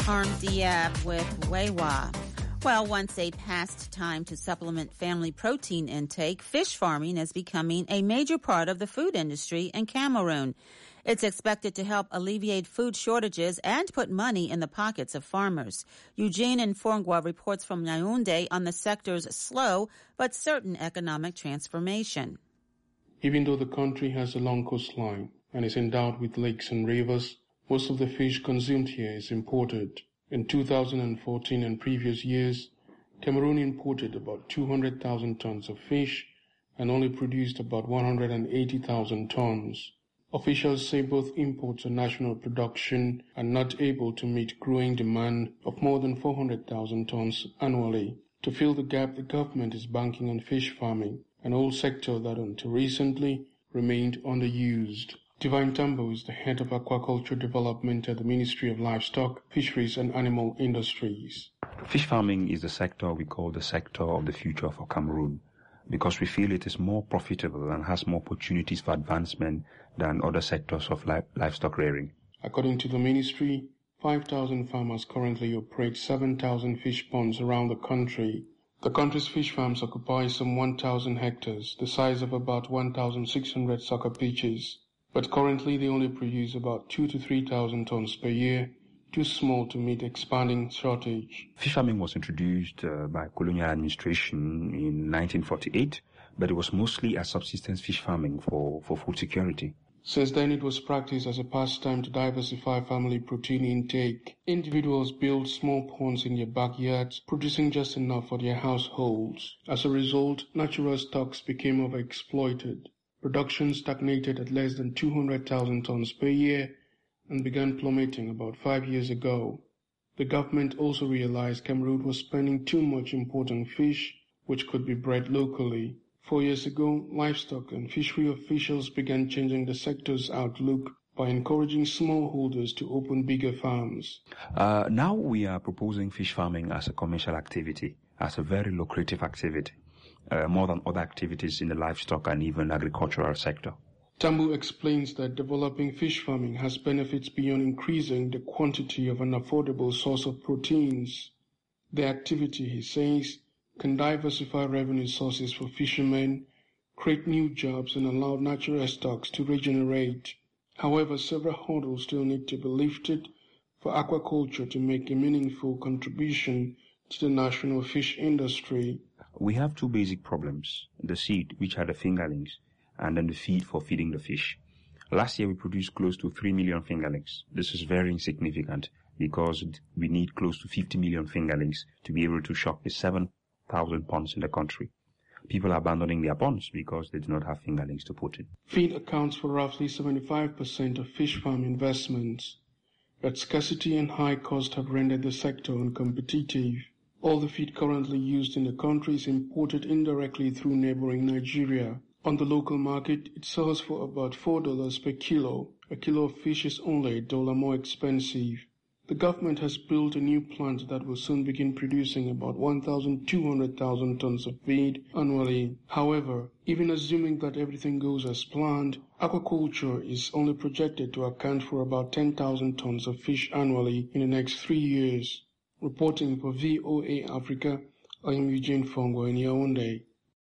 Harm Diab with Wewa. Well, once a past time to supplement family protein intake, fish farming is becoming a major part of the food industry in Cameroon. It's expected to help alleviate food shortages and put money in the pockets of farmers. Eugene Nfongwa reports from Yaoundé on the sector's slow but certain economic transformation. Even though the country has a long coastline and is endowed with lakes and rivers, most of the fish consumed here is imported. In two thousand fourteen and previous years, Cameroon imported about two hundred thousand tons of fish and only produced about one hundred eighty thousand tons. Officials say both imports and national production are not able to meet growing demand of more than four hundred thousand tons annually. To fill the gap, the government is banking on fish farming, an old sector that until recently remained underused. Divine Tambo is the head of aquaculture development at the Ministry of Livestock, Fisheries and Animal Industries. Fish farming is the sector we call the sector of the future for Cameroon because we feel it is more profitable and has more opportunities for advancement than other sectors of li- livestock rearing. According to the ministry, five thousand farmers currently operate seven thousand fish ponds around the country. The country's fish farms occupy some one thousand hectares, the size of about one thousand six hundred soccer pitches. But currently they only produce about two to three thousand tons per year, too small to meet expanding shortage. Fish farming was introduced uh, by colonial administration in nineteen forty-eight, but it was mostly as subsistence fish farming for, for food security. Since then it was practiced as a pastime to diversify family protein intake. Individuals built small ponds in their backyards, producing just enough for their households. As a result, natural stocks became overexploited. Production stagnated at less than two hundred thousand tons per year and began plummeting about five years ago. The government also realized Cameroon was spending too much importing fish, which could be bred locally. Four years ago, livestock and fishery officials began changing the sector's outlook by encouraging smallholders to open bigger farms. Uh, now we are proposing fish farming as a commercial activity, as a very lucrative activity. Uh, more than other activities in the livestock and even agricultural sector. Tambu explains that developing fish farming has benefits beyond increasing the quantity of an affordable source of proteins. The activity, he says, can diversify revenue sources for fishermen, create new jobs and allow natural stocks to regenerate. However, several hurdles still need to be lifted for aquaculture to make a meaningful contribution to the national fish industry. We have two basic problems, the seed, which are the fingerlings, and then the feed for feeding the fish. Last year we produced close to three million fingerlings. This is very insignificant because we need close to fifty million fingerlings to be able to stock the seven thousand ponds in the country. People are abandoning their ponds because they do not have fingerlings to put in. Feed accounts for roughly seventy-five percent of fish farm investments. But scarcity and high cost have rendered the sector uncompetitive. All the feed currently used in the country is imported indirectly through neighboring Nigeria. On the local market, it sells for about four dollars per kilo. A kilo of fish is only a dollar more expensive. The government has built a new plant that will soon begin producing about one thousand two hundred thousand tons of feed annually. However, even assuming that everything goes as planned, aquaculture is only projected to account for about ten thousand tons of fish annually in the next three years. Reporting for V O A Africa, I am Eugene Fongo in Yaoundé.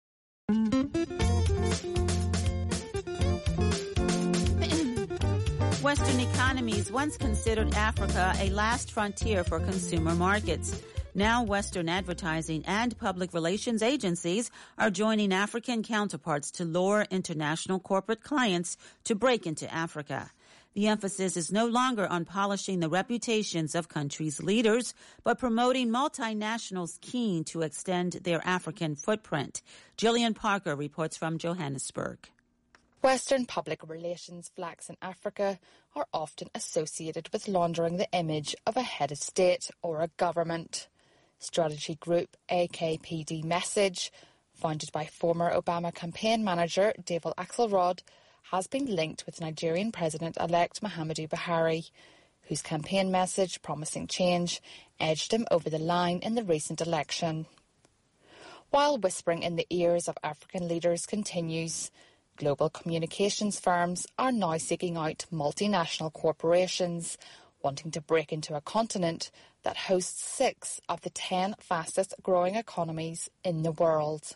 Western economies once considered Africa a last frontier for consumer markets. Now Western advertising and public relations agencies are joining African counterparts to lure international corporate clients to break into Africa. The emphasis is no longer on polishing the reputations of countries' leaders, but promoting multinationals keen to extend their African footprint. Gillian Parker reports from Johannesburg. Western public relations flags in Africa are often associated with laundering the image of a head of state or a government. Strategy group A K P D Message, founded by former Obama campaign manager David Axelrod, has been linked with Nigerian President-elect Muhammadu Buhari, whose campaign message promising change edged him over the line in the recent election. While whispering in the ears of African leaders continues, global communications firms are now seeking out multinational corporations wanting to break into a continent that hosts six of the ten fastest growing economies in the world.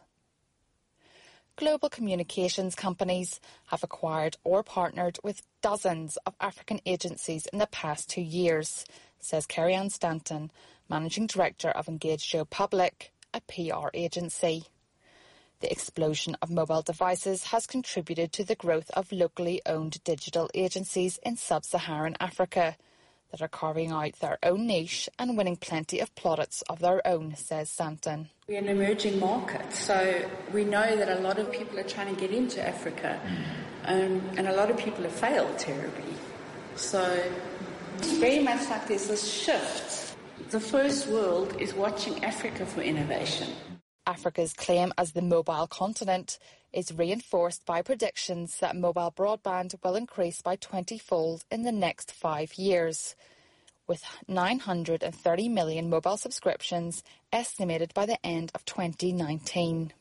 Global communications companies have acquired or partnered with dozens of African agencies in the past two years, says Kerry-Ann Stanton, Managing Director of Engage Joe Public, a P R agency. The explosion of mobile devices has contributed to the growth of locally owned digital agencies in sub-Saharan Africa that are carving out their own niche and winning plenty of plaudits of their own, says Stanton. We're an emerging market, so we know that a lot of people are trying to get into Africa, um, and a lot of people have failed terribly. So it's very much like there's this shift. The first world is watching Africa for innovation. Africa's claim as the mobile continent is reinforced by predictions that mobile broadband will increase by twenty-fold in the next five years, with nine hundred thirty million mobile subscriptions estimated by the end of twenty nineteen.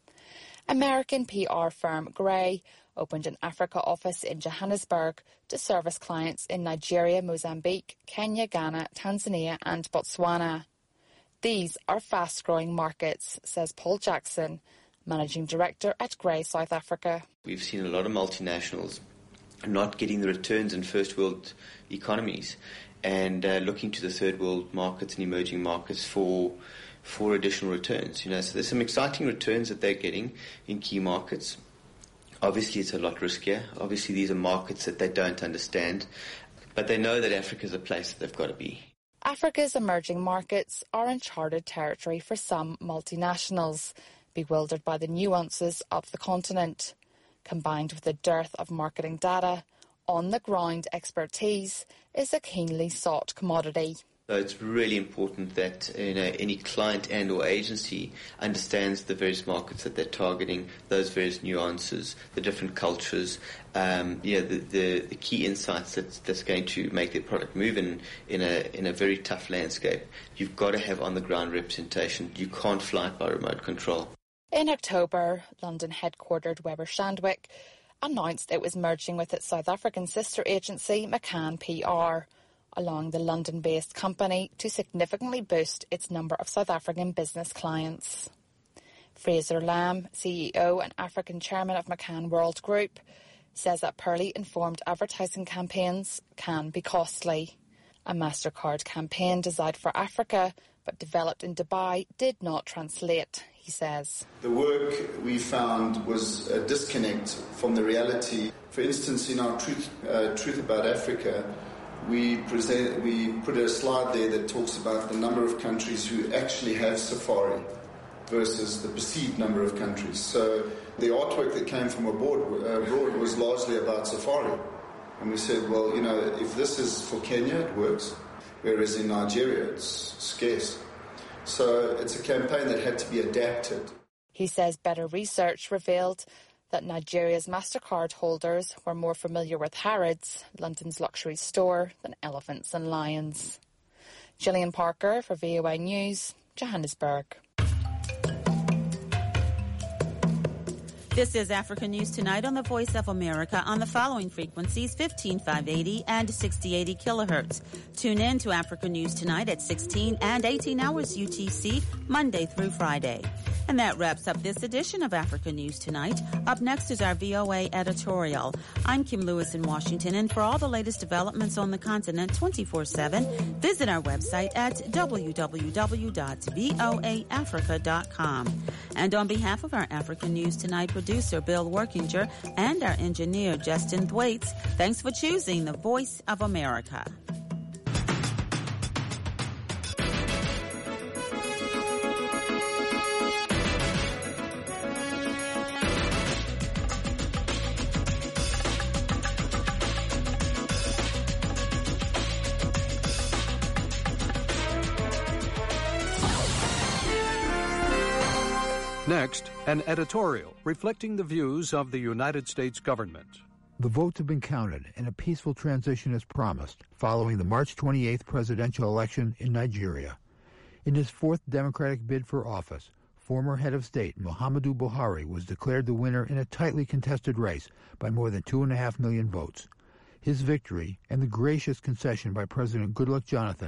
American P R firm Gray opened an Africa office in Johannesburg to service clients in Nigeria, Mozambique, Kenya, Ghana, Tanzania and Botswana. These are fast-growing markets, says Paul Jackson, Managing Director at Gray South Africa. We've seen a lot of multinationals not getting the returns in first world economies and uh, looking to the third world markets and emerging markets for for additional returns. You know, so there's some exciting returns that they're getting in key markets. Obviously, it's a lot riskier. Obviously, these are markets that they don't understand, but they know that Africa is a place that they've got to be. Africa's emerging markets are uncharted territory for some multinationals, bewildered by the nuances of the continent. Combined with the dearth of marketing data, on-the-ground expertise is a keenly sought commodity. So it's really important that you know, any client and or agency understands the various markets that they're targeting, those various nuances, the different cultures, um, you know, the, the, the key insights that's, that's going to make their product move in, in, a, in a very tough landscape. You've got to have on-the-ground representation. You can't fly it by remote control. In October, London-headquartered Weber Shandwick announced it was merging with its South African sister agency, McCann P R, along the London-based company to significantly boost its number of South African business clients. Fraser Lamb, C E O and African chairman of McCann World Group, says that poorly informed advertising campaigns can be costly. A MasterCard campaign designed for Africa but developed in Dubai did not translate, he says. The work we found was a disconnect from the reality. For instance, in our Truth, uh, Truth About Africa, We present, we put a slide there that talks about the number of countries who actually have Safari versus the perceived number of countries. So the artwork that came from abroad, uh, abroad was largely about Safari. And we said, well, you know, if this is for Kenya, it works, whereas in Nigeria, it's scarce. So it's a campaign that had to be adapted. He says better research revealed that Nigeria's MasterCard holders were more familiar with Harrods, London's luxury store, than elephants and lions. Gillian Parker for V O A News, Johannesburg. This is Africa News Tonight on the Voice of America on the following frequencies, fifteen five eighty and sixty eighty kilohertz. Tune in to Africa News Tonight at sixteen and eighteen hours U T C, Monday through Friday. And that wraps up this edition of Africa News Tonight. Up next is our V O A editorial. I'm Kim Lewis in Washington, and for all the latest developments on the continent twenty-four seven, visit our website at w w w dot voa africa dot com. And on behalf of our Africa News Tonight producer Bill Workinger and our engineer Justin Thwaites, thanks for choosing the Voice of America. Next, an editorial reflecting the views of the United States government. The votes have been counted and a peaceful transition is promised following the March twenty-eighth presidential election in Nigeria. In his fourth Democratic bid for office, former head of state Muhammadu Buhari was declared the winner in a tightly contested race by more than two and a half million votes. His victory and the gracious concession by President Goodluck Jonathan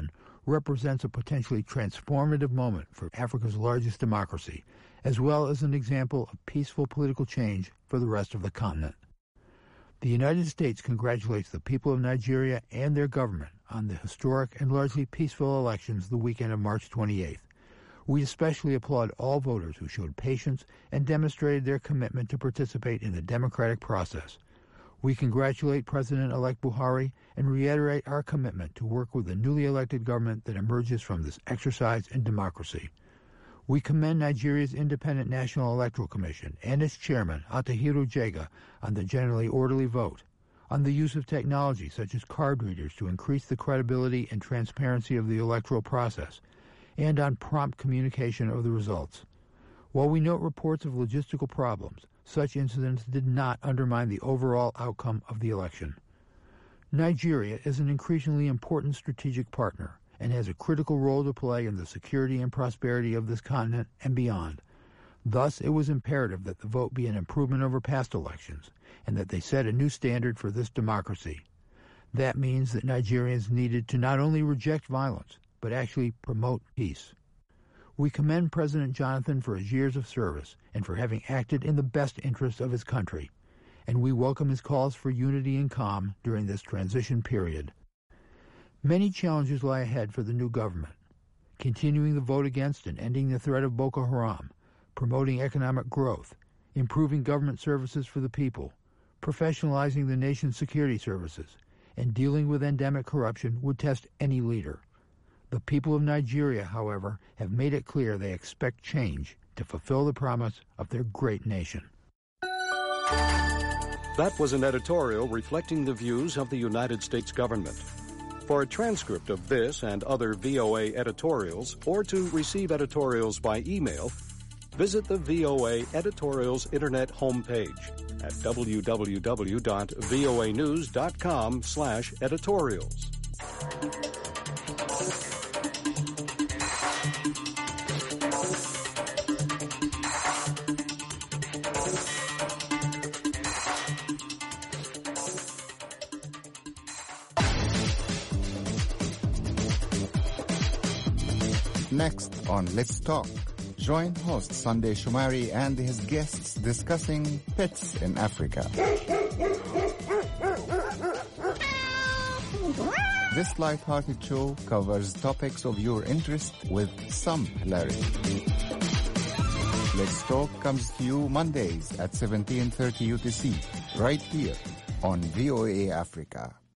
represents a potentially transformative moment for Africa's largest democracy, as well as an example of peaceful political change for the rest of the continent. The United States congratulates the people of Nigeria and their government on the historic and largely peaceful elections the weekend of March twenty-eighth. We especially applaud all voters who showed patience and demonstrated their commitment to participate in the democratic process. We congratulate President-elect Buhari and reiterate our commitment to work with the newly elected government that emerges from this exercise in democracy. We commend Nigeria's Independent National Electoral Commission and its chairman, Atahiru Jega, on the generally orderly vote, on the use of technology such as card readers to increase the credibility and transparency of the electoral process, and on prompt communication of the results. While we note reports of logistical problems, such incidents did not undermine the overall outcome of the election. Nigeria is an increasingly important strategic partner and has a critical role to play in the security and prosperity of this continent and beyond. Thus, it was imperative that the vote be an improvement over past elections and that they set a new standard for this democracy. That means that Nigerians needed to not only reject violence, but actually promote peace. We commend President Jonathan for his years of service and for having acted in the best interest of his country, and we welcome his calls for unity and calm during this transition period. Many challenges lie ahead for the new government. Continuing the vote against and ending the threat of Boko Haram, promoting economic growth, improving government services for the people, professionalizing the nation's security services, and dealing with endemic corruption would test any leader. The people of Nigeria, however, have made it clear they expect change to fulfill the promise of their great nation. That was an editorial reflecting the views of the United States government. For a transcript of this and other V O A editorials, or to receive editorials by email, visit the V O A Editorials Internet homepage at w w w dot voa news dot com slash editorials. Next on Let's Talk, join host Sunday Shumari and his guests discussing pets in Africa. This light-hearted show covers topics of your interest with some hilarity. Let's Talk comes to you Mondays at seventeen thirty U T C, right here on V O A Africa.